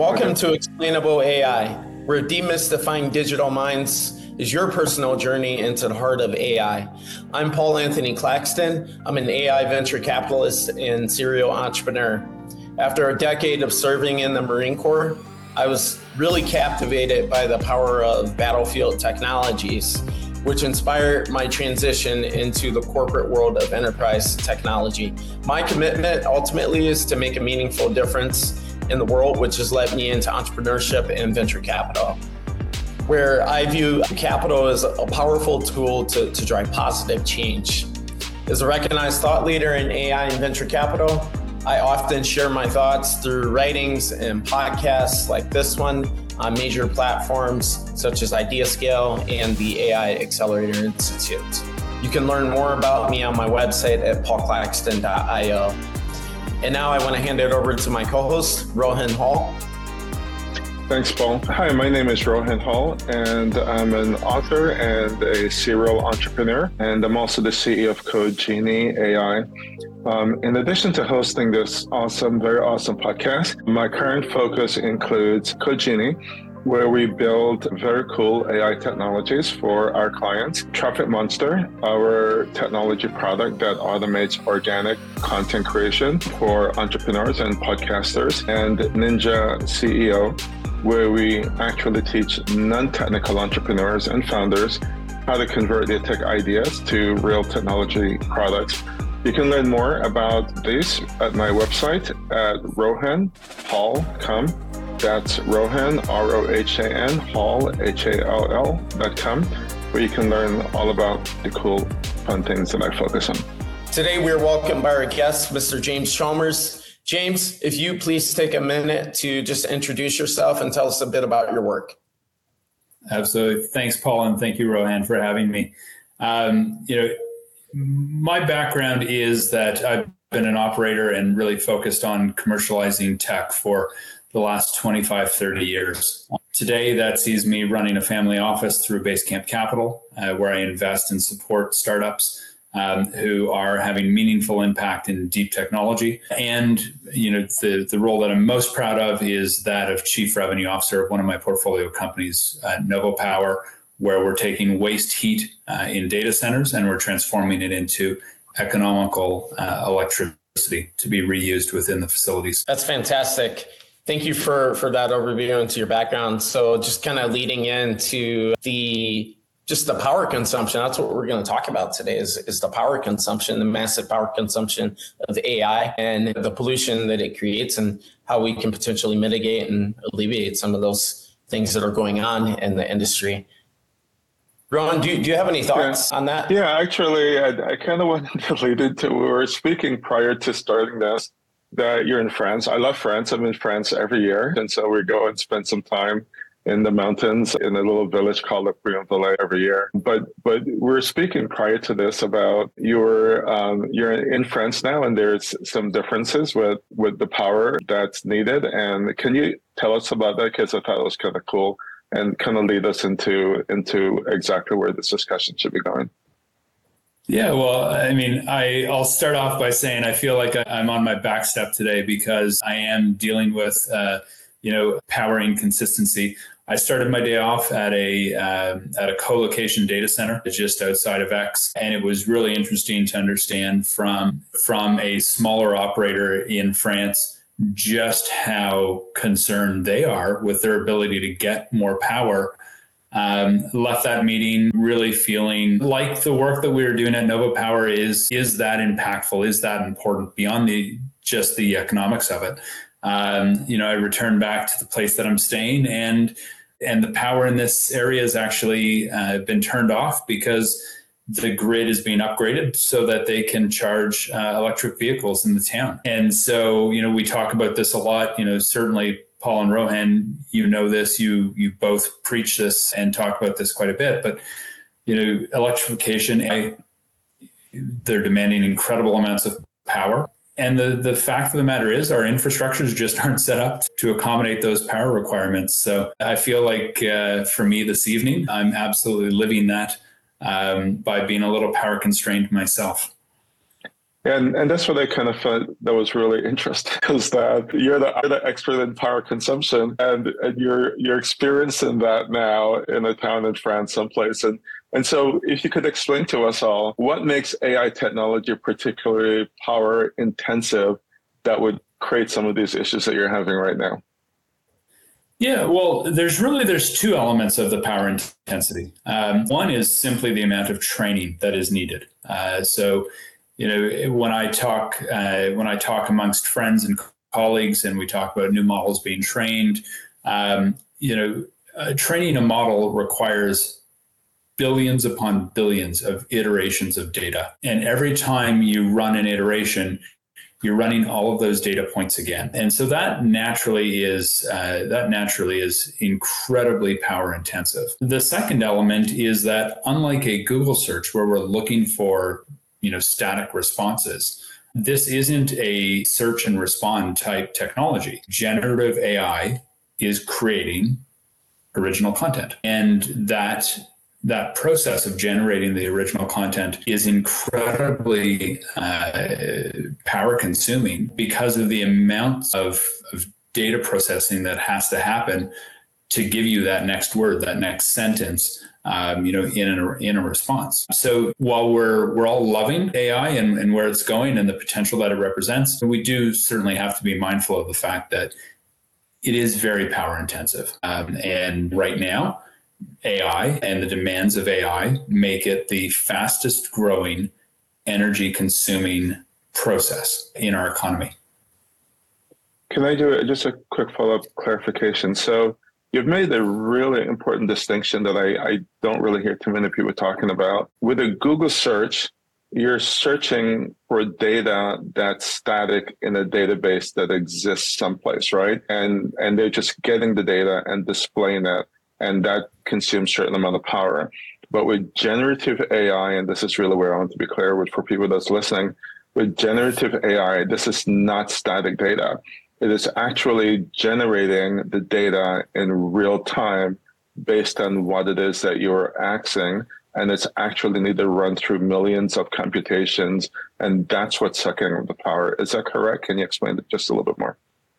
Welcome to Explainable AI, where demystifying digital minds is your personal journey into the heart of AI. I'm Paul Anthony Claxton. I'm an AI venture capitalist and serial entrepreneur. After a decade of serving in the Marine Corps, I was really captivated by the power of battlefield technologies, which inspired my transition into the corporate world of enterprise technology. My commitment ultimately is to make a meaningful difference in the world, which has led me into entrepreneurship and venture capital, where I view capital as a powerful tool to drive positive change. As a recognized thought leader in AI and venture capital, I often share my thoughts through writings and podcasts like this one on major platforms such as IdeaScale and the AI Accelerator Institute. You can learn more about me on my website at paulclaxton.io. And now I want to hand it over to my co-host, Rohan Hall. Thanks, Paul. Hi, my name is Rohan Hall, and I'm an author and a serial entrepreneur, and I'm also the CEO of CodeGenie AI. In addition to hosting this very awesome podcast, my current focus includes CodeGenie, where we build very cool AI technologies for our clients. Traffic Monster, our technology product that automates organic content creation for entrepreneurs and podcasters, and Ninja CEO, where we actually teach non-technical entrepreneurs and founders how to convert their tech ideas to real technology products. You can learn more about this at my website at rohanhall.com. That's Rohan, R-O-H-A-N, Hall, Hall.com, where you can learn all about the cool, fun things that I focus on. Today, we're welcomed by our guest, Mr. James Chalmers. James, if you please take a minute to just introduce yourself and tell us a bit about your work. Absolutely. Thanks, Paul, and thank you, Rohan, for having me. My background is that I've been an operator and really focused on commercializing tech for the last 25, 30 years. Today, that sees me running a family office through Basecamp Capital, where I invest and support startups who are having meaningful impact in deep technology. And the role that I'm most proud of is that of Chief Revenue Officer of one of my portfolio companies, Novo Power, where we're taking waste heat in data centers and we're transforming it into economical electricity to be reused within the facilities. That's fantastic. Thank you for that overview into your background. So just kind of leading into the power consumption. That's what we're going to talk about today is the power consumption, the massive power consumption of AI and the pollution that it creates and how we can potentially mitigate and alleviate some of those things that are going on in the industry. Rohan, do you have any thoughts on that? Yeah, actually, I kind of wanted to lead into, we were speaking prior to starting this, that you're in France. I love France. I'm in France every year. And so we go and spend some time in the mountains in a little village called Le Puy-en-Velay every year. But we're speaking prior to this about you're in France now, and there's some differences with the power that's needed. And can you tell us about that? Because I thought it was kind of cool and kind of lead us into exactly where this discussion should be going. Yeah, well, I mean, I'll start off by saying I feel like I'm on my back step today because I am dealing with, power inconsistency. I started my day off at a co-location data center just outside of Aix, and it was really interesting to understand from a smaller operator in France just how concerned they are with their ability to get more power. Left that meeting really feeling like the work that we were doing at Novo Power is that impactful, is that important beyond just the economics of it. I returned back to the place that I'm staying and the power in this area has actually been turned off because the grid is being upgraded so that they can charge electric vehicles in the town. And so, we talk about this a lot, certainly Paul and Rohan, this, you both preach this and talk about this quite a bit, but, electrification, they're demanding incredible amounts of power. And the fact of the matter is our infrastructures just aren't set up to accommodate those power requirements. So I feel like for me this evening, I'm absolutely living that by being a little power constrained myself. And that's what I kind of found that was really interesting is that you're the expert in power consumption, and you're experiencing that now in a town in France someplace. And so if you could explain to us all what makes AI technology particularly power intensive that would create some of these issues that you're having right now. Yeah, well, there's two elements of the power intensity. One is simply the amount of training that is needed. So, when I talk amongst friends and colleagues, and we talk about new models being trained, training a model requires billions upon billions of iterations of data, and every time you run an iteration, you're running all of those data points again. And so that naturally is incredibly power intensive. The second element is that unlike a Google search where we're looking for, static responses, this isn't a search and respond type technology. Generative AI is creating original content. And that process of generating the original content is incredibly power consuming because of the amount of data processing that has to happen to give you that next word, that next sentence, in a response. So while we're all loving AI and where it's going and the potential that it represents, we do certainly have to be mindful of the fact that it is very power intensive. And right now, AI and the demands of AI make it the fastest growing energy consuming process in our economy. Can I do just a quick follow-up clarification? So you've made a really important distinction that I don't really hear too many people talking about. With a Google search, you're searching for data that's static in a database that exists someplace, right? And they're just getting the data and displaying it. And that consumes a certain amount of power. But with generative AI, and this is really where I want to be clear with for people that's listening, with generative AI, this is not static data. It is actually generating the data in real time based on what it is that you're asking. And it's actually need to run through millions of computations. And that's what's sucking the power. Is that correct? Can you explain it just a little bit more?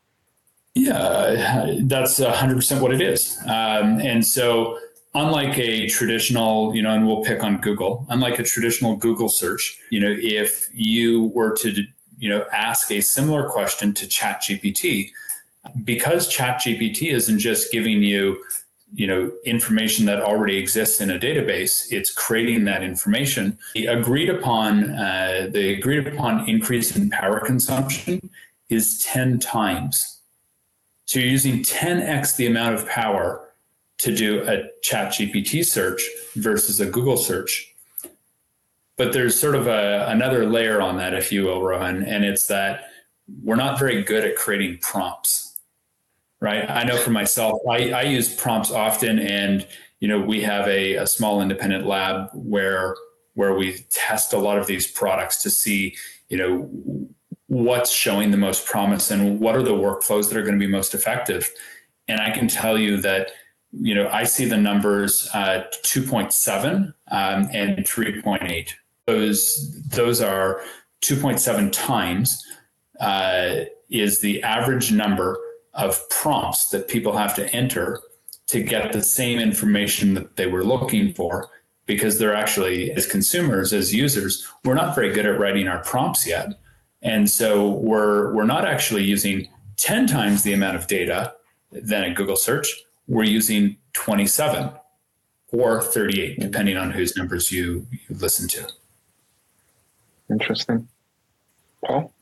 Yeah, that's 100% what it is. And so unlike a traditional, and we'll pick on Google, unlike a traditional Google search, if you were to, ask a similar question to ChatGPT, because ChatGPT isn't just giving you, information that already exists in a database, it's creating that information. The agreed upon increase in power consumption is 10 times. So you're using 10x the amount of power to do a ChatGPT search versus a Google search. But there's sort of another layer on that, if you will, Rohan, and it's that we're not very good at creating prompts, right? I know for myself, I use prompts often, and we have a small independent lab where we test a lot of these products to see, what's showing the most promise and what are the workflows that are going to be most effective. And I can tell you that, I see the numbers 2.7 and 3.8. Those are 2.7 times is the average number of prompts that people have to enter to get the same information that they were looking for, because they're actually, as consumers, as users, we're not very good at writing our prompts yet. And so we're not actually using 10 times the amount of data than a Google search. We're using 27 or 38, depending on whose numbers you listen to. Interesting. Paul?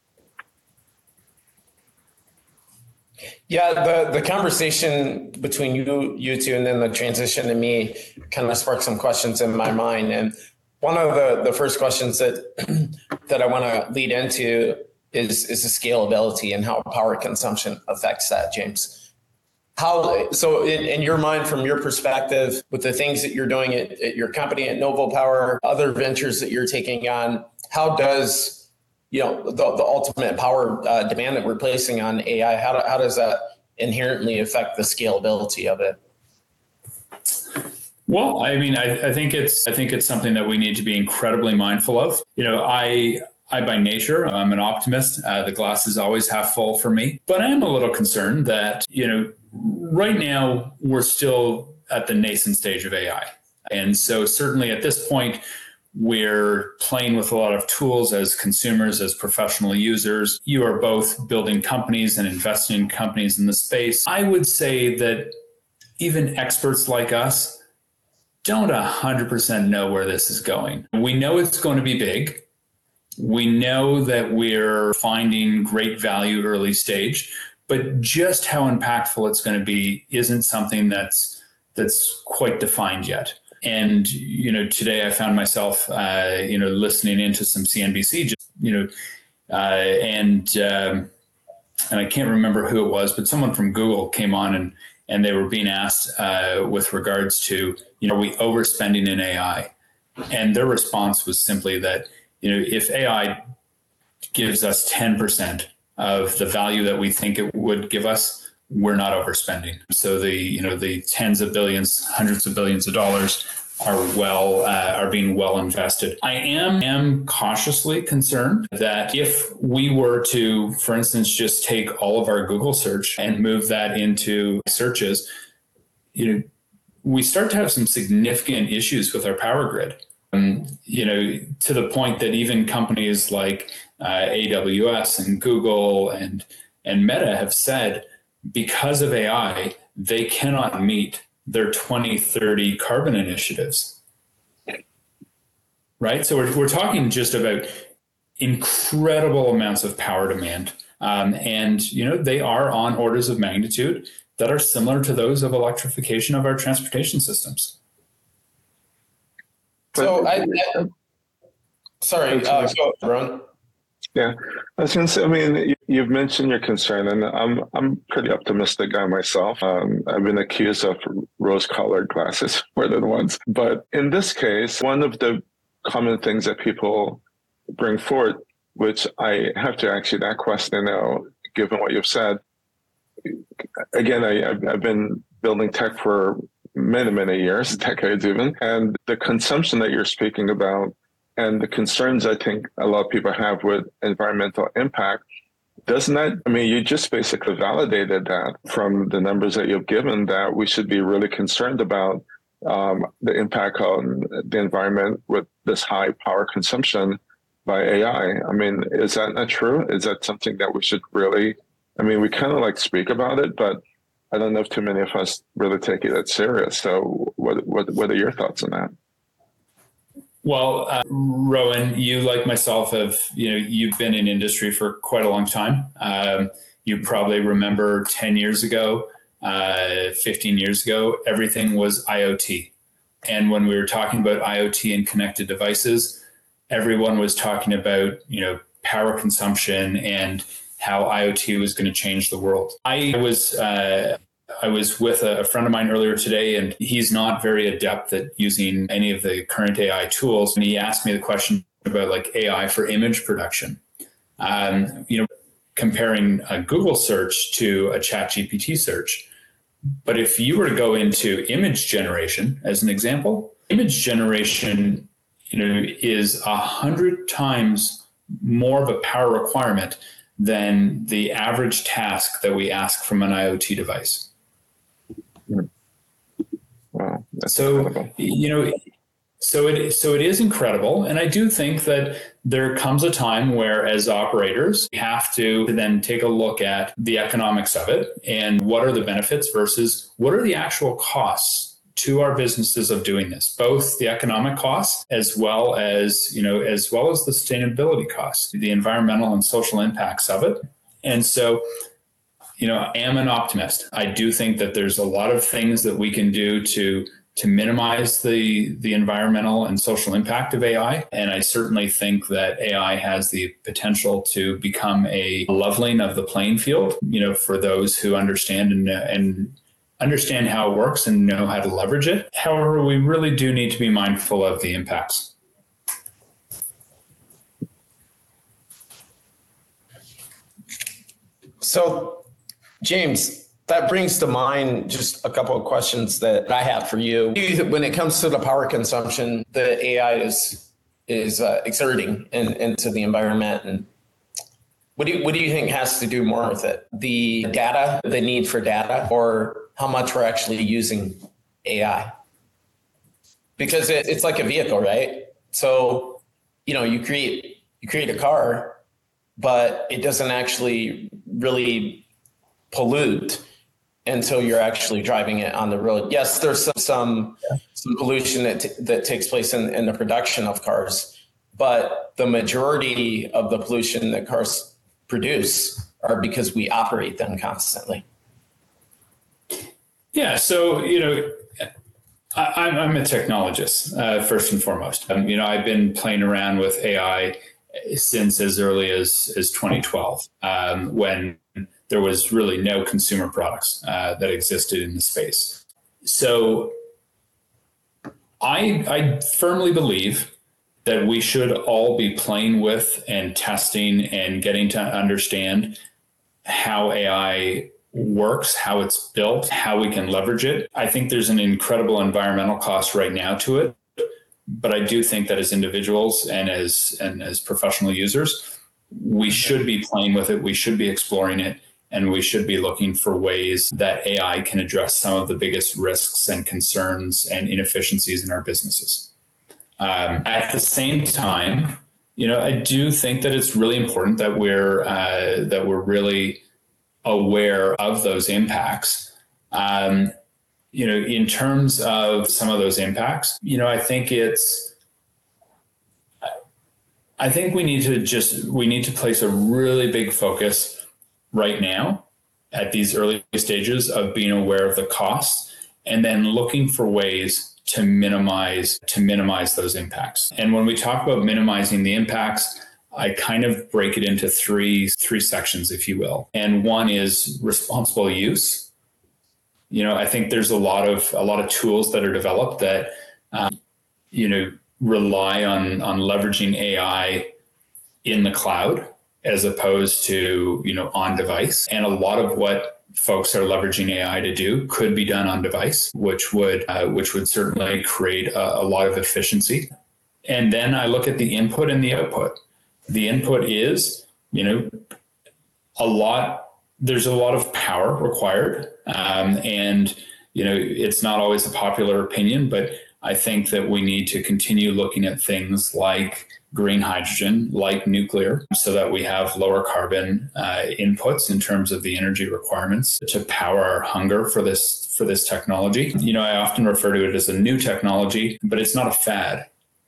Yeah, the conversation between you two and then the transition to me kind of sparked some questions in my mind. And one of the first questions that I want to lead into is the scalability and how power consumption affects that, James. So in your mind, from your perspective, with the things that you're doing at your company, at Novo Power, other ventures that you're taking on, how does the ultimate power demand that we're placing on AI, how does that inherently affect the scalability of it? Well, I mean, I think it's something that we need to be incredibly mindful of. I by nature, I'm an optimist. The glass is always half full for me. But I am a little concerned that, right now we're still at the nascent stage of AI. And so certainly at this point, we're playing with a lot of tools as consumers, as professional users. You are both building companies and investing in companies in the space. I would say that even experts like us don't 100% know where this is going. We know it's going to be big. We know that we're finding great value early stage, but just how impactful it's going to be isn't something that's quite defined yet. And, today I found myself, listening into some CNBC, and I can't remember who it was, but someone from Google came on and they were being asked with regards to, are we overspending in AI? And their response was simply that, if AI gives us 10% of the value that we think it would give us, we're not overspending. So the tens of billions, hundreds of billions of dollars are being well invested. I am cautiously concerned that if we were to, for instance, just take all of our Google search and move that into searches, we start to have some significant issues with our power grid. To the point that even companies like AWS and Google and Meta have said, because of AI, they cannot meet their 2030 carbon initiatives. Right? So we're talking just about incredible amounts of power demand. And they are on orders of magnitude that are similar to those of electrification of our transportation systems. So sorry, go, Ron. Yeah, I was going to say, you've mentioned your concern, and I'm pretty optimistic guy myself. I've been accused of rose-colored glasses more than once. But in this case, one of the common things that people bring forward, which I have to ask you that question now, given what you've said. Again, I've been building tech for many, many years, decades even, and the consumption that you're speaking about and the concerns I think a lot of people have with environmental impact, doesn't that, you just basically validated that from the numbers that you've given, that we should be really concerned about the impact on the environment with this high power consumption by AI. Is that not true? Is that something that we should really, we kind of speak about it, but I don't know if too many of us really take it that serious. So what are your thoughts on that? Well, Rowan, you like myself have, you've been in industry for quite a long time. You probably remember 10 years ago, 15 years ago, everything was IoT. And when we were talking about IoT and connected devices, everyone was talking about, power consumption and how IoT was going to change the world. I was with a friend of mine earlier today, and he's not very adept at using any of the current AI tools. And he asked me the question about AI for image production, comparing a Google search to a ChatGPT search. But if you were to go into image generation, as an example, image generation, is 100 times more of a power requirement than the average task that we ask from an IoT device. Wow, that's so incredible. So it is incredible, and I do think that there comes a time where, as operators, we have to then take a look at the economics of it and what are the benefits versus what are the actual costs to our businesses of doing this, both the economic costs as well as the sustainability costs, the environmental and social impacts of it. And so, I am an optimist. I do think that there's a lot of things that we can do to minimize the environmental and social impact of AI. And I certainly think that AI has the potential to become a leveling of the playing field, for those who understand and understand how it works and know how to leverage it. However, we really do need to be mindful of the impacts. So, James, that brings to mind just a couple of questions that I have for you. When it comes to the power consumption that AI is is exerting into the environment. And what do you think has to do more with it? The data, the need for data, or how much we're actually using AI? Because it's like a vehicle, right? So, you create a car, but it doesn't actually really pollute until you're actually driving it on the road. Yes, there's some pollution that takes place in the production of cars, but the majority of the pollution that cars produce are because we operate them constantly. Yeah, so I'm a technologist first and foremost. I've been playing around with AI since as early as 2012, when there was really no consumer products that existed in the space. So I firmly believe that we should all be playing with and testing and getting to understand how AI works, how it's built, how we can leverage it. I think there's an incredible environmental cost right now to it, but I do think that as individuals and as professional users, we should be playing with it, we should be exploring it, and we should be looking for ways that AI can address some of the biggest risks and concerns and inefficiencies in our businesses. At the same time, I do think that it's really important that we're really aware of those impacts. In terms of some of those impacts, I think we need to place a really big focus right now at these early stages of being aware of the costs and then looking for ways to minimize those impacts. And when we talk about minimizing the impacts, I kind of break it into three sections, if you will. And one is responsible use. I think there's a lot of tools that are developed that rely on leveraging AI in the cloud as opposed to on device. And a lot of what folks are leveraging AI to do could be done on device, which would certainly create a lot of efficiency. And then I look at the input and the output. The input is, there's a lot of power required. And it's not always a popular opinion, but I think that we need to continue looking at things like green hydrogen, like nuclear, so that we have lower carbon inputs in terms of the energy requirements to power our hunger for this technology. I often refer to it as a new technology, but it's not a fad.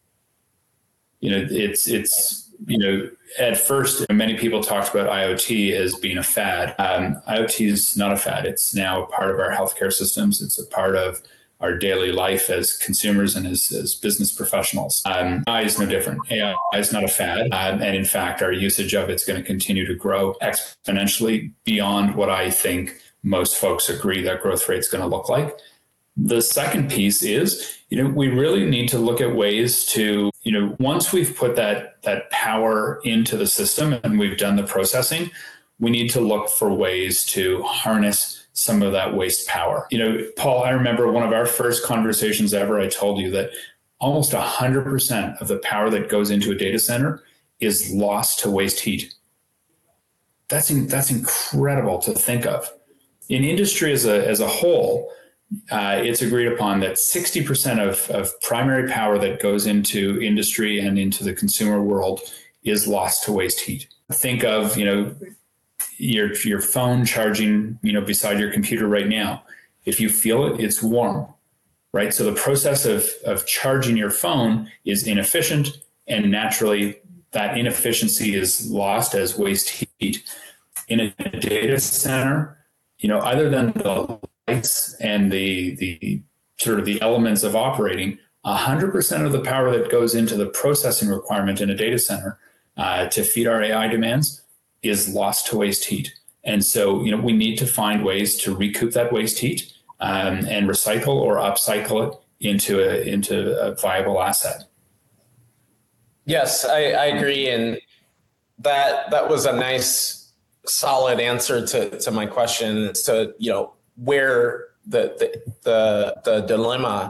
At first, many people talked about IoT as being a fad. IoT is not a fad. It's now a part of our healthcare systems. It's a part of our daily life as consumers and as business professionals. AI is no different. AI is not a fad. And in fact, our usage of it's going to continue to grow exponentially beyond what I think most folks agree that growth rate is going to look like. The second piece is, we really need to look at ways to, once we've put that power into the system and we've done the processing, we need to look for ways to harness some of that waste power. Paul, I remember one of our first conversations ever, I told you that almost 100% of the power that goes into a data center is lost to waste heat. That's incredible to think of. In industry as a whole, it's agreed upon that 60% of primary power that goes into industry and into the consumer world is lost to waste heat. Think of, your phone charging, beside your computer right now. If you feel it, it's warm, right? So the process of charging your phone is inefficient, and naturally that inefficiency is lost as waste heat. In a data center, other than the lights and the sort of the elements of operating, 100% of the power that goes into the processing requirement in a data center to feed our AI demands is lost to waste heat. And so, we need to find ways to recoup that waste heat and recycle or upcycle it into a viable asset. Yes, I agree. And that was a nice, solid answer to my question. So, where the dilemma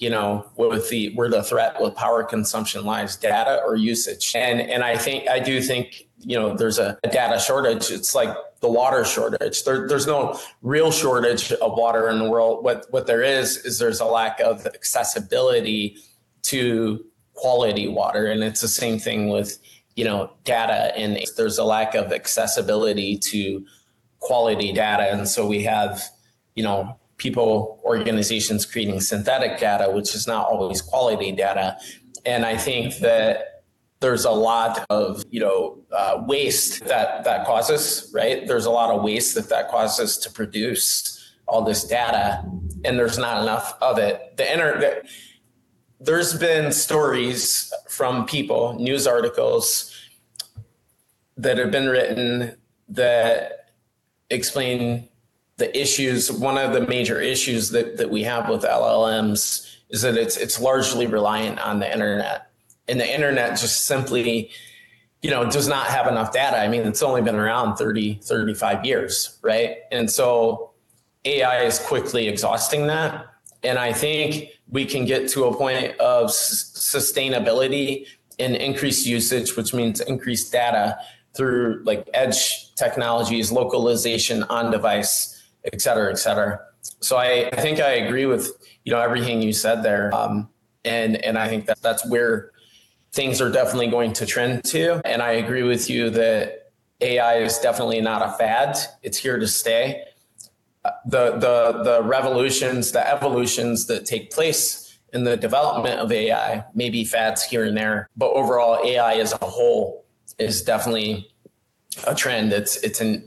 where the threat with power consumption lies, data or usage. And I do think, there's a data shortage. It's like the water shortage. There's no real shortage of water in the world. What there is there's a lack of accessibility to quality water. And it's the same thing with, data, and there's a lack of accessibility to quality data. And so we have, organizations creating synthetic data, which is not always quality data. And I think that there's a lot of, waste that causes, right? There's a lot of waste that causes to produce all this data, and there's not enough of it. There's been stories from people, news articles that have been written that explain the issues. One of the major issues that we have with LLMs is that it's largely reliant on the internet. And the internet just simply, does not have enough data. I mean, it's only been around 35 years, right? And so AI is quickly exhausting that. And I think we can get to a point of sustainability and increased usage, which means increased data through like edge technologies, localization on device, et cetera, et cetera. So I think I agree with, everything you said there. And I think that's where things are definitely going to trend to. And I agree with you that AI is definitely not a fad. It's here to stay. The revolutions, the evolutions that take place in the development of AI may be fads here and there, but overall AI as a whole is definitely a trend. It's an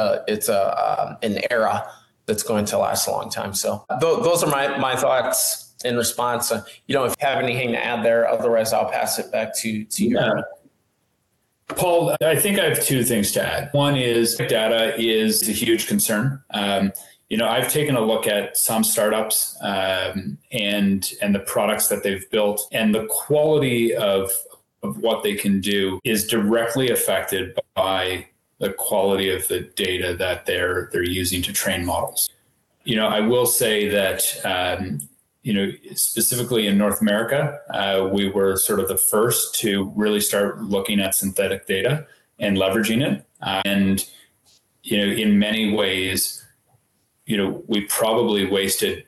era that's going to last a long time. So those are my thoughts in response. If you have anything to add there, otherwise I'll pass it back to you. Yeah. Paul, I think I have two things to add. One is data is a huge concern. I've taken a look at some startups and the products that they've built, and the quality of what they can do is directly affected by the quality of the data that they're using to train models. I will say that specifically in North America, we were sort of the first to really start looking at synthetic data and leveraging it. And in many ways, we probably wasted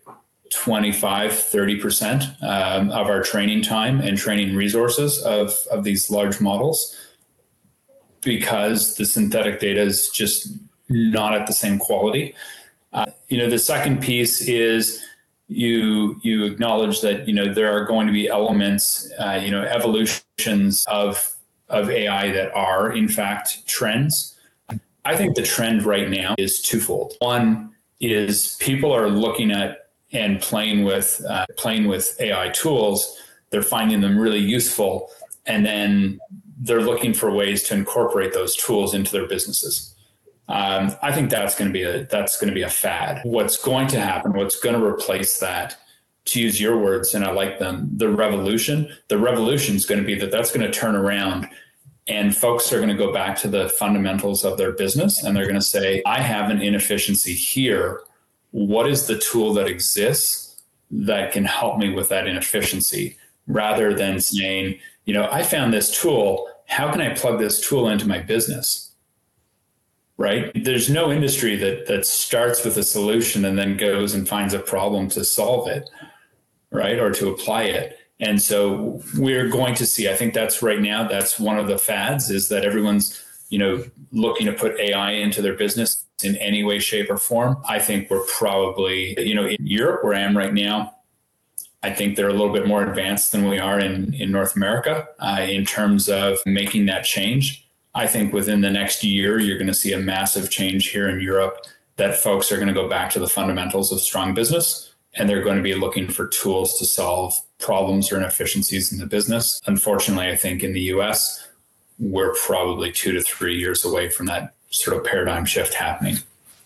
25-30% of our training time and training resources of these large models, because the synthetic data is just not at the same quality. The second piece is you acknowledge that there are going to be elements, evolutions of AI that are in fact trends. I think the trend right now is twofold. One is people are looking at and playing with AI tools. They're finding them really useful, and then they're looking for ways to incorporate those tools into their businesses. I think that's going to be a fad. What's going to happen? What's going to replace that? To use your words, and I like them, the revolution. The revolution is going to be that's going to turn around, and folks are going to go back to the fundamentals of their business, and they're going to say, I have an inefficiency here. What is the tool that exists that can help me with that inefficiency? Rather than saying, I found this tool. How can I plug this tool into my business? Right? There's no industry that starts with a solution and then goes and finds a problem to solve it, right? Or to apply it. And so we're going to see, I think that's right now, that's one of the fads, is that everyone's, looking to put AI into their business in any way, shape, or form. I think we're probably, in Europe, where I am right now, I think they're a little bit more advanced than we are in North America in terms of making that change. I think within the next year, you're going to see a massive change here in Europe, that folks are going to go back to the fundamentals of strong business, and they're going to be looking for tools to solve problems or inefficiencies in the business. Unfortunately, I think in the US, we're probably 2 to 3 years away from that sort of paradigm shift happening.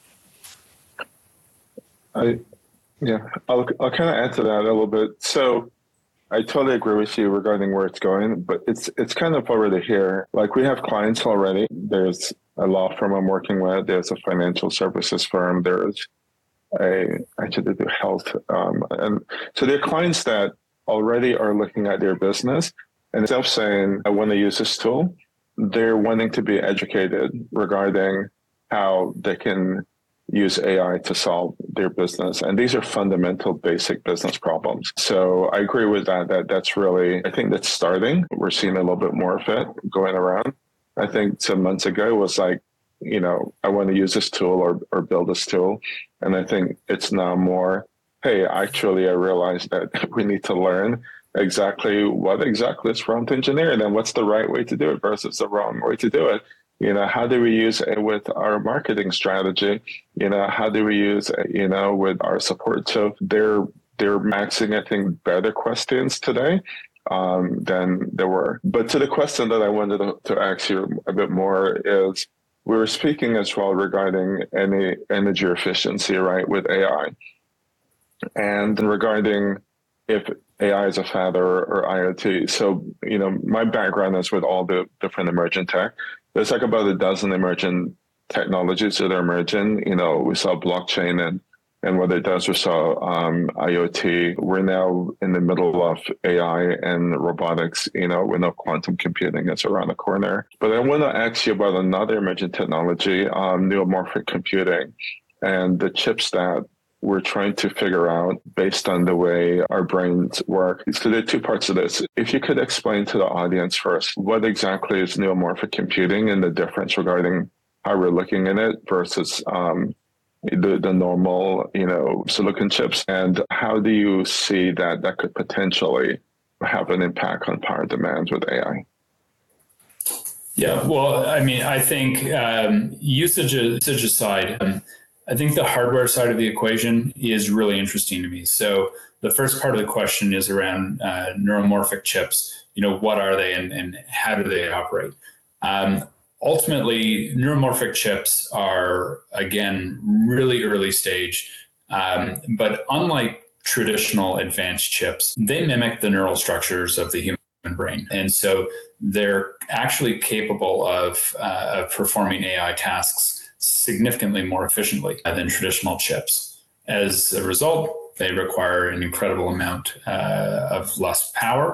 I'll kind of add to that a little bit. So I totally agree with you regarding where it's going, but it's kind of already here. Like, we have clients already. There's a law firm I'm working with. There's a financial services firm. There's actually do health. And so there are clients that already are looking at their business and instead of saying, I want to use this tool, they're wanting to be educated regarding how they can use AI to solve their business. And these are fundamental, basic business problems. So I agree with that's really, I think that's starting. We're seeing a little bit more of it going around. I think some months ago it was like, I want to use this tool or build this tool. And I think it's now more, hey, actually, I realized that we need to learn what exactly is prompt engineering and what's the right way to do it versus the wrong way to do it. How do we use it with our marketing strategy? How do we use it, with our support? So they're maxing, I think, better questions today than there were. But to the question that I wanted to ask you a bit more is, we were speaking as well regarding any energy efficiency, right, with AI. And regarding if AI is a fad or IoT. So, my background is with all the different emerging tech. There's like about a dozen emerging technologies that are emerging. We saw blockchain and what it does. We saw IoT. We're now in the middle of AI and robotics. We know quantum computing is around the corner. But I want to ask you about another emerging technology, neuromorphic computing, and the chips that we're trying to figure out based on the way our brains work. So there are two parts of this. If you could explain to the audience first, what exactly is neuromorphic computing and the difference regarding how we're looking at it versus the normal, silicon chips, and how do you see that could potentially have an impact on power demands with AI? Yeah, well, I think usage aside, I think the hardware side of the equation is really interesting to me. So the first part of the question is around neuromorphic chips. What are they and how do they operate? Ultimately, neuromorphic chips are, again, really early stage. But unlike traditional advanced chips, they mimic the neural structures of the human brain. And so they're actually capable of performing AI tasks significantly more efficiently than traditional chips. As a result, they require an incredible amount of less power.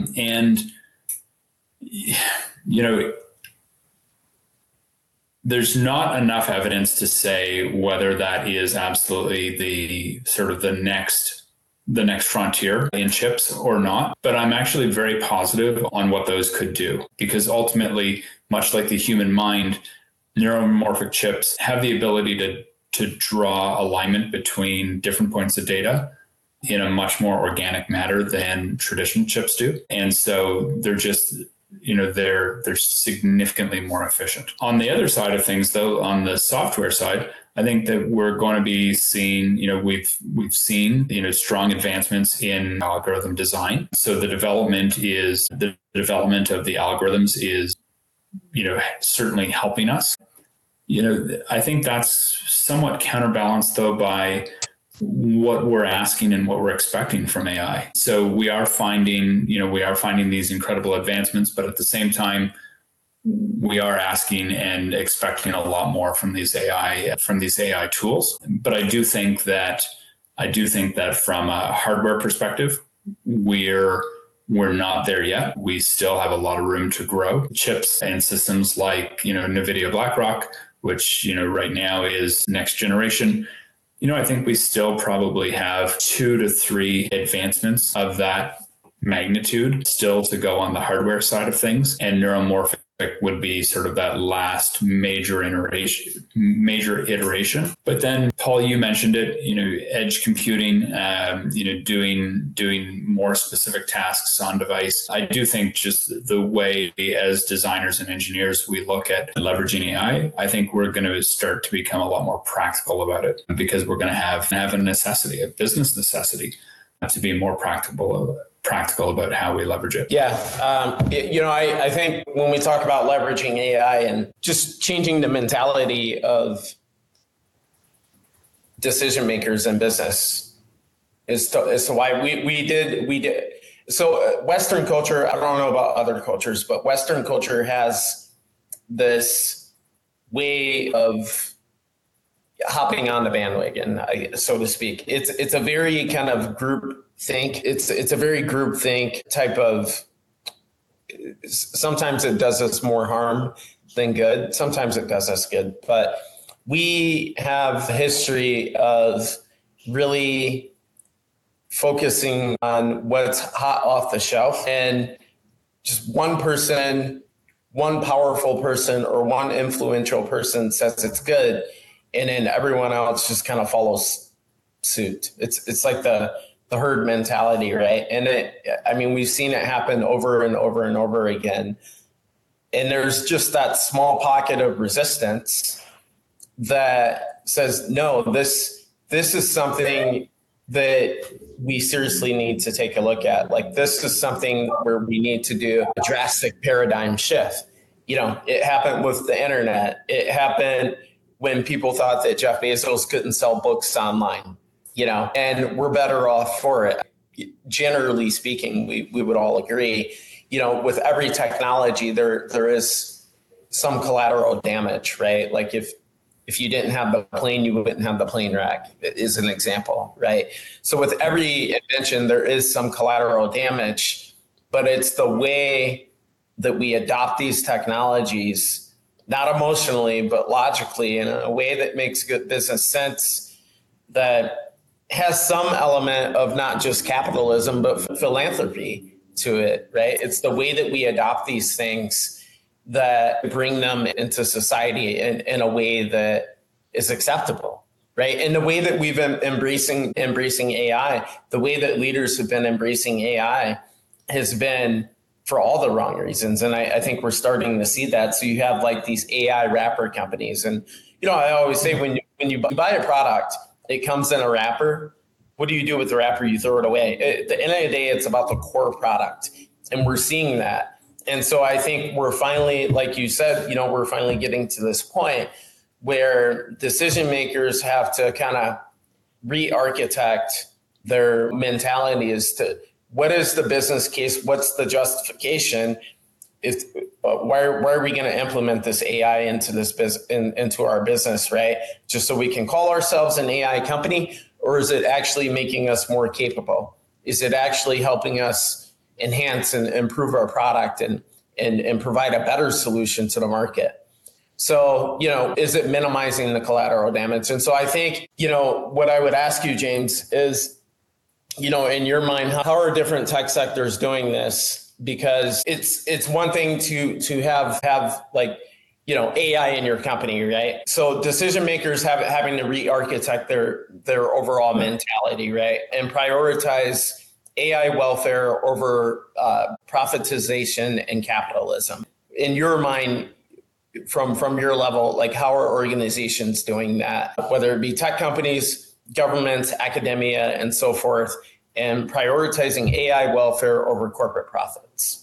There's not enough evidence to say whether that is absolutely the sort of the next frontier in chips or not. But I'm actually very positive on what those could do, because ultimately, much like the human mind, neuromorphic chips have the ability to draw alignment between different points of data in a much more organic manner than traditional chips do. And so they're just, they're significantly more efficient. On the other side of things, though, on the software side, I think that we're going to be seeing, we've seen, strong advancements in algorithm design. So the development of the algorithms is, certainly helping us. I think that's somewhat counterbalanced, though, by what we're asking and what we're expecting from AI. So we are finding these incredible advancements, but at the same time, we are asking and expecting a lot more from these AI tools. But I do think that from a hardware perspective, we're not there yet. We still have a lot of room to grow. Chips and systems like, NVIDIA Blackwell, which, right now is next generation. I think we still probably have 2 to 3 advancements of that magnitude still to go on the hardware side of things. And neuromorphic would be sort of that last major iteration. But then, Paul, you mentioned it, edge computing, doing more specific tasks on device. I do think just the way as designers and engineers we look at leveraging AI, I think we're going to start to become a lot more practical about it, because we're going to have a necessity, a business necessity, to be more practical about how we leverage it. Yeah. I think when we talk about leveraging AI and just changing the mentality of decision makers in business is to why we did. So Western culture, I don't know about other cultures, but Western culture has this way of hopping on the bandwagon, so to speak. It's a very kind of group think. It's a very group think type of. Sometimes it does us more harm than good. Sometimes it does us good, but we have a history of really focusing on what's hot off the shelf, and just one person, one powerful person, or one influential person says it's good, and then everyone else just kind of follows suit. It's like the herd mentality, right? And we've seen it happen over and over and over again. And there's just that small pocket of resistance that says, no, this is something that we seriously need to take a look at. Like, this is something where we need to do a drastic paradigm shift. It happened with the internet. It happened when people thought that Jeff Bezos couldn't sell books online, and we're better off for it. Generally speaking, we would all agree, with every technology, there is some collateral damage, right? Like if you didn't have the plane, you wouldn't have the plane wreck, is an example, right? So with every invention, there is some collateral damage, but it's the way that we adopt these technologies, not emotionally, but logically, in a way that makes good business sense, that has some element of not just capitalism, but philanthropy to it, right? It's the way that we adopt these things that bring them into society in a way that is acceptable, right? And the way that we've been embracing AI, the way that leaders have been embracing AI has been for all the wrong reasons. And I think we're starting to see that. So you have like these AI wrapper companies. And, I always say when you buy a product, it comes in a wrapper. What do you do with the wrapper? You throw it away. At the end of the day, it's about the core product. And we're seeing that. And so I think we're finally, like you said, we're finally getting to this point where decision makers have to kind of re-architect their mentality as to what is the business case, what's the justification, why are we going to implement this AI into this into our business, right? Just so we can call ourselves an AI company, or is it actually making us more capable? Is it actually helping us enhance and improve our product and provide a better solution to the market? So, is it minimizing the collateral damage? And so I think, what I would ask you, James, is, in your mind, how are different tech sectors doing this? Because it's one thing to have like, AI in your company, right? So decision makers having to re-architect their overall mentality, right? And prioritize AI welfare over profitization and capitalism. In your mind, from your level, like, how are organizations doing that? Whether it be tech companies, governments, academia, and so forth, and prioritizing AI welfare over corporate profits.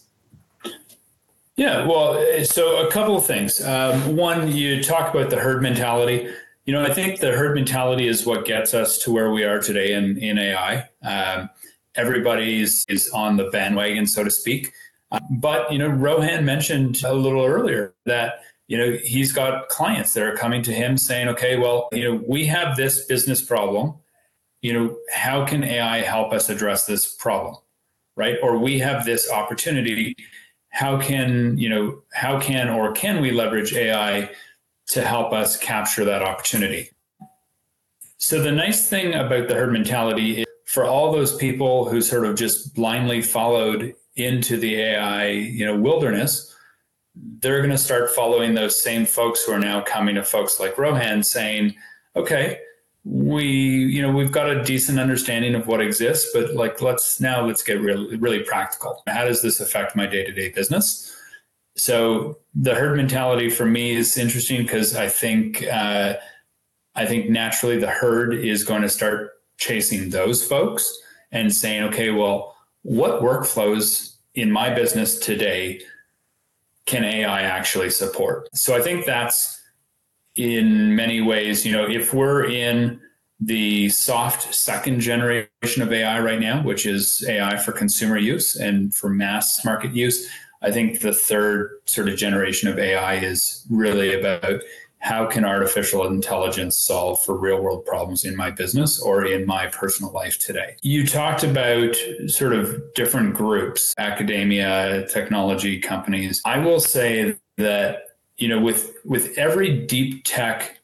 Yeah, well, so a couple of things. One, you talk about the herd mentality. I think the herd mentality is what gets us to where we are today in AI. Everybody is on the bandwagon, so to speak. But, Rohan mentioned a little earlier that, he's got clients that are coming to him saying, okay, well, we have this business problem. How can AI help us address this problem, right? Or we have this opportunity. How can we leverage AI to help us capture that opportunity? So the nice thing about the herd mentality is, for all those people who sort of just blindly followed into the AI, wilderness, they're going to start following those same folks who are now coming to folks like Rohan saying, okay, we've got a decent understanding of what exists, but let's get really practical. How does this affect my day-to-day business? So the herd mentality for me is interesting because I think naturally the herd is going to start chasing those folks and saying, okay, well, what workflows in my business today can AI actually support? So I think that's, in many ways, if we're in the soft second generation of AI right now, which is AI for consumer use and for mass market use, I think the third sort of generation of AI is really about how can artificial intelligence solve for real world problems in my business or in my personal life today? You talked about sort of different groups, academia, technology companies. I will say that, with every deep tech,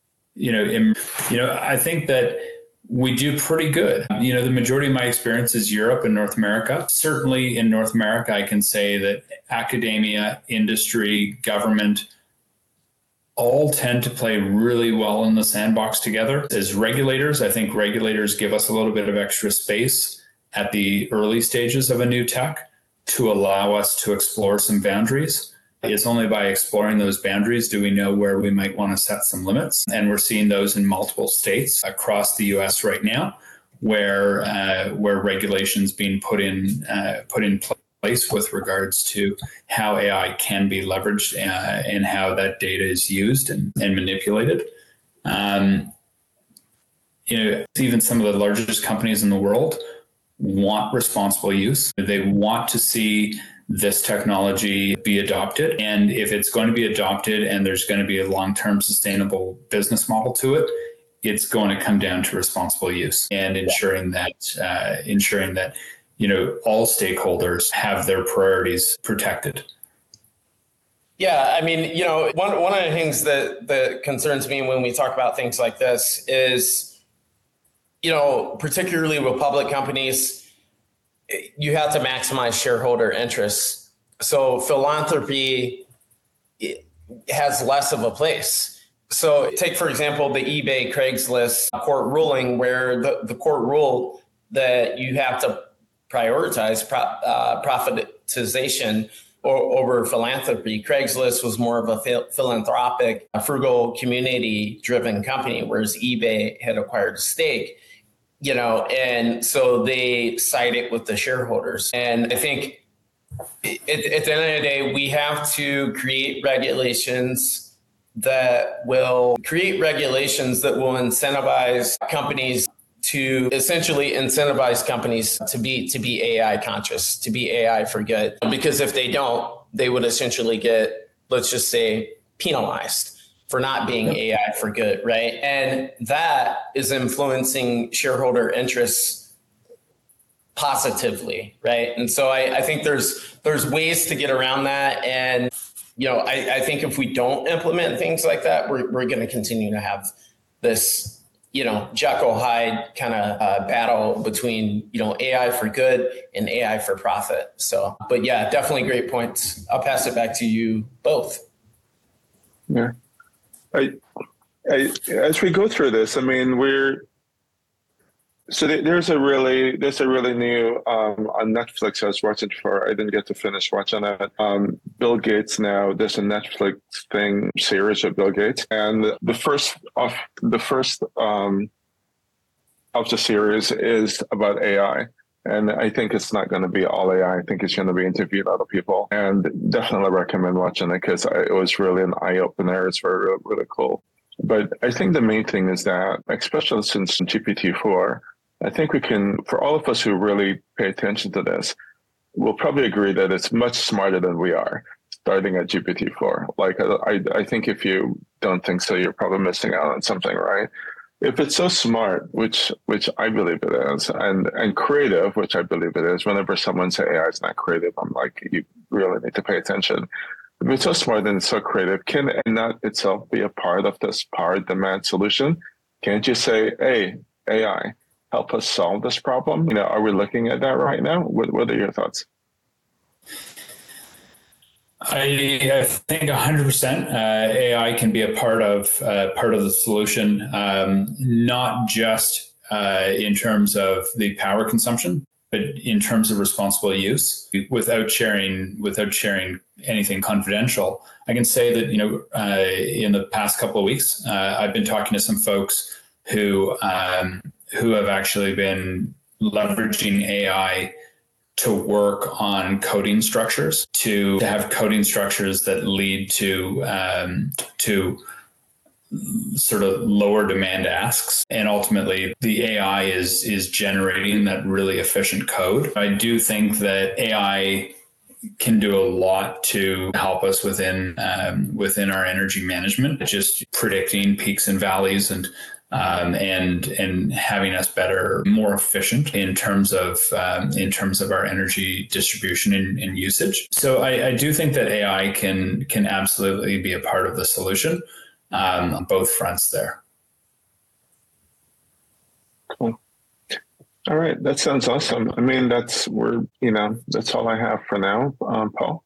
I think that we do pretty good. The majority of my experience is Europe and North America. Certainly in North America, I can say that academia, industry, government, all tend to play really well in the sandbox together. As regulators, I think regulators give us a little bit of extra space at the early stages of a new tech to allow us to explore some boundaries. It's only by exploring those boundaries do we know where we might want to set some limits. And we're seeing those in multiple states across the US right now, where regulations being put in place with regards to how AI can be leveraged and how that data is used and manipulated. Even some of the largest companies in the world want responsible use. They want to see this technology be adopted. And if it's going to be adopted and there's going to be a long-term sustainable business model to it, it's going to come down to responsible use and ensuring that all stakeholders have their priorities protected. Yeah, I mean, one of the things that concerns me when we talk about things like this is, particularly with public companies, you have to maximize shareholder interests. So philanthropy has less of a place. So take, for example, the eBay Craigslist court ruling, where the court ruled that you have to prioritize profitization over philanthropy. Craigslist was more of a philanthropic, frugal, community-driven company, whereas eBay had acquired a stake. And so they side it with the shareholders. And I think at the end of the day, we have to create regulations that will incentivize companies to essentially incentivize companies to be AI conscious, to be AI for good. Because if they don't, they would essentially get, let's just say, penalized for not being AI for good, right? And that is influencing shareholder interests positively, right? And so I think there's ways to get around that. And, I think if we don't implement things like that, we're going to continue to have this, Jekyll Hyde kind of battle between, AI for good and AI for profit. So, but yeah, definitely great points. I'll pass it back to you both. Yeah. As we go through this, I mean, there's a really new on Netflix. I was watching before. I didn't get to finish watching it. Bill Gates now. There's a Netflix series of Bill Gates, and the first of the series is about AI. And I think it's not going to be all AI. I think it's going to be interviewing other people, and definitely recommend watching it because it was really an eye opener. It's really, really cool. But I think the main thing is that, especially since GPT-4, I think we can, for all of us who really pay attention to this, we'll probably agree that it's much smarter than we are starting at GPT-4. Like, I think if you don't think so, you're probably missing out on something, right? If it's so smart, which I believe it is, and creative, which I believe it is, whenever someone says AI is not creative, I'm like, you really need to pay attention. If it's so smart and it's so creative, can it not itself be a part of this power demand solution? Can't you say, hey, AI, help us solve this problem? Are we looking at that right now? What are your thoughts? I think 100% AI can be a part of the solution, not just in terms of the power consumption, but in terms of responsible use. Without sharing anything confidential, I can say that in the past couple of weeks, I've been talking to some folks who have actually been leveraging AI to work on coding structures, to have coding structures that lead to sort of lower demand asks. And ultimately, the AI is generating that really efficient code. I do think that AI can do a lot to help us within our energy management, just predicting peaks and valleys and having us better, more efficient in terms of our energy distribution and usage. So I do think that AI can absolutely be a part of the solution on both fronts there. Cool. All right, that sounds awesome. I mean, that's all I have for now, Paul.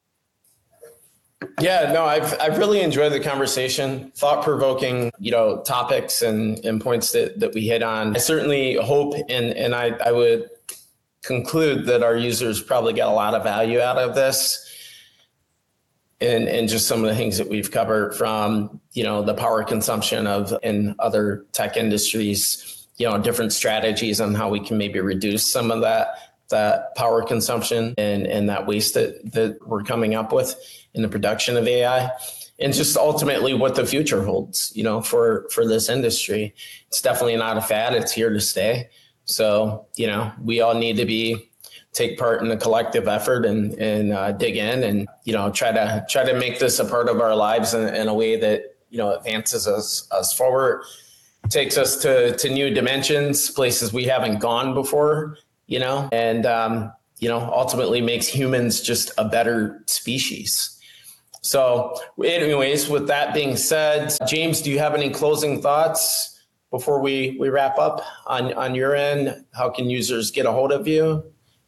Yeah, no, I've really enjoyed the conversation, thought-provoking, topics and points that we hit on. I certainly hope and I would conclude that our users probably got a lot of value out of this. And just some of the things that we've covered from, the power consumption in other tech industries, different strategies on how we can maybe reduce some of that power consumption and that waste that we're coming up with in the production of AI, and just ultimately what the future holds, for this industry. It's definitely not a fad. It's here to stay. So, we all need to take part in the collective effort and dig in and, try to make this a part of our lives in a way that, advances us forward, takes us to new dimensions, places we haven't gone before, and, ultimately makes humans just a better species. So anyways, with that being said, James, do you have any closing thoughts before we wrap up on your end? How can users get a hold of you?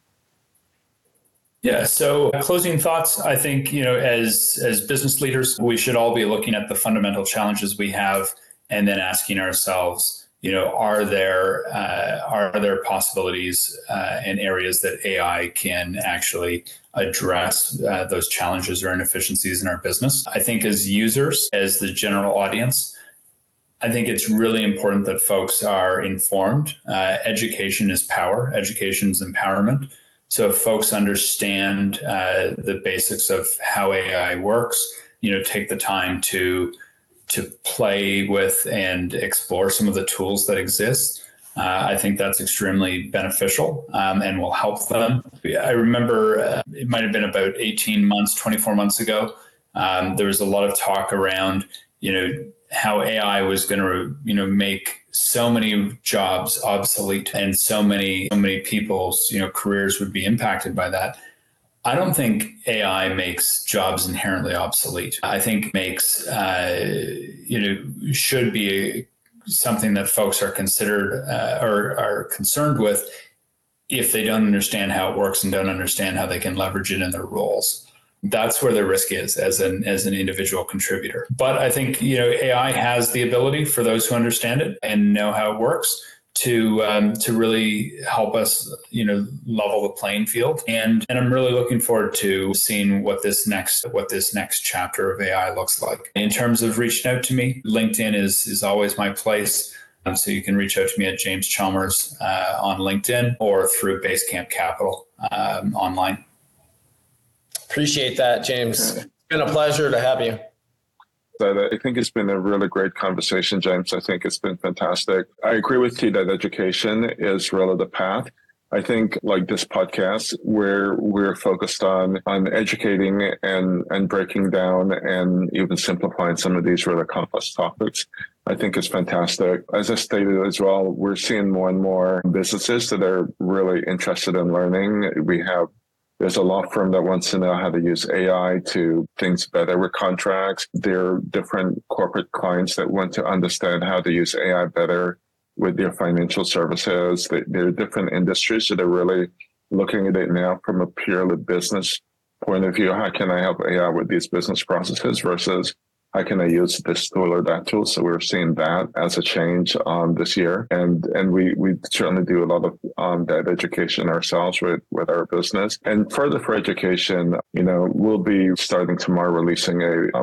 Yeah. So closing thoughts, I think, as business leaders, we should all be looking at the fundamental challenges we have and then asking ourselves, are there possibilities and areas that AI can actually address those challenges or inefficiencies in our business? I think as users, as the general audience, I think it's really important that folks are informed. Education is power. Education is empowerment. So if folks understand the basics of how AI works, take the time to play with and explore some of the tools that exist, I think that's extremely beneficial and will help them. I remember it might have been about 18 months, 24 months ago, there was a lot of talk around, how AI was going to, make so many jobs obsolete and so many people's, careers would be impacted by that. I don't think AI makes jobs inherently obsolete. I think makes, should be something that folks are considered or are concerned with if they don't understand how it works and don't understand how they can leverage it in their roles. That's where the risk is as an individual contributor. But I think, AI has the ability for those who understand it and know how it works to really help us, level the playing field. And I'm really looking forward to seeing what this next chapter of AI looks like. In terms of reaching out to me, LinkedIn is always my place. So you can reach out to me at James Chalmers on LinkedIn or through Basecamp Capital online. Appreciate that, James. It's been a pleasure to have you. I think it's been a really great conversation, James. I think it's been fantastic. I agree with you that education is really the path. I think like this podcast, where we're focused on educating and breaking down and even simplifying some of these really complex topics, I think is fantastic. As I stated as well, we're seeing more and more businesses that are really interested in learning. There's a law firm that wants to know how to use AI to things better with contracts. There are different corporate clients that want to understand how to use AI better with their financial services. There are different industries that are really looking at it now from a purely business point of view. How can I help AI with these business processes versus how can I use this tool or that tool? So we're seeing that as a change this year. And we certainly do a lot of that education ourselves with our business. And further for education, we'll be starting tomorrow releasing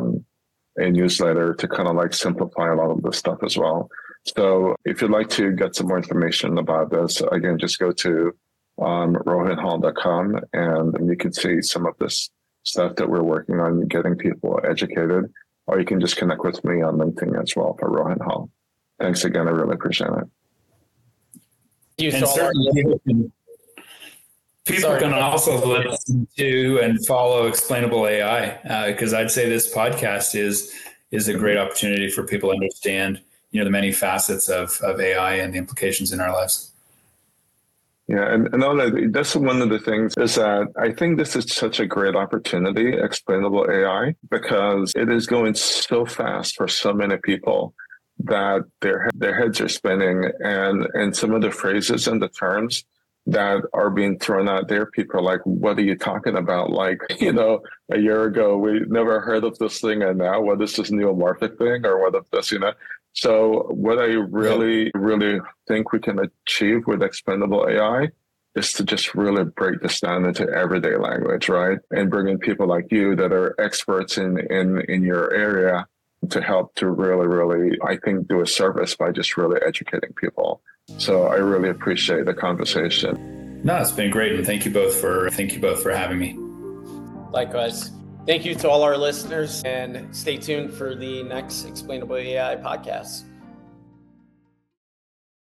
a newsletter to kind of like simplify a lot of this stuff as well. So if you'd like to get some more information about this, again, just go to rohinhall.com and you can see some of this stuff that we're working on getting people educated. Or you can just connect with me on LinkedIn as well for Rohin Hall. Thanks again. I really appreciate it. And certainly People can also listen to and follow Explainable AI because I'd say this podcast is a great opportunity for people to understand, the many facets of AI and the implications in our lives. Yeah, and that's one of the things is that I think this is such a great opportunity, Explainable AI, because it is going so fast for so many people that their heads are spinning, and some of the phrases and the terms that are being thrown out there, people are like, what are you talking about? Like, a year ago, we never heard of this thing, and now what is this neomorphic thing, or what is this, So what I really, really think we can achieve with Explainable AI is to just really break this down into everyday language, right? And bringing people like you that are experts in your area to help to really, really, I think, do a service by just really educating people. So I really appreciate the conversation. No, it's been great. And thank you both for having me. Likewise. Thank you to all our listeners, and stay tuned for the next Explainable AI podcast.